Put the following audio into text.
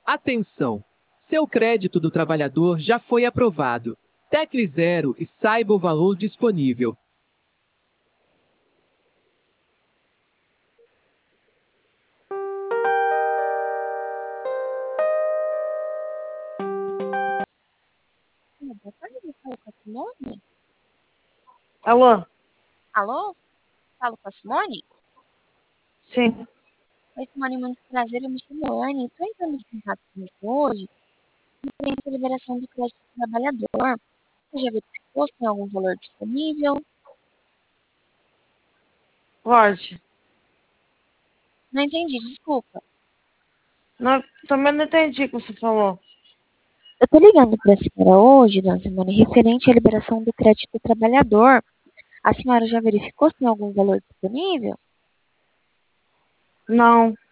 Atenção! Seu crédito do trabalhador já foi aprovado. Tecle 0 e saiba o valor disponível. Boa tarde, falo com a Simone. Alô? Alô? Falo com a Simone? Sim. Oi, Simone, muito prazer, eu me chamo Anne. Estou entrando em contato com você hoje referente à liberação do crédito do trabalhador. Você já verificou se tem algum valor disponível? Pode. Não entendi, desculpa. Não, também não entendi o que você falou. Eu estou ligando para a senhora hoje, dona Simone, referente à liberação do crédito do trabalhador. A senhora já verificou se tem algum valor disponível? Não.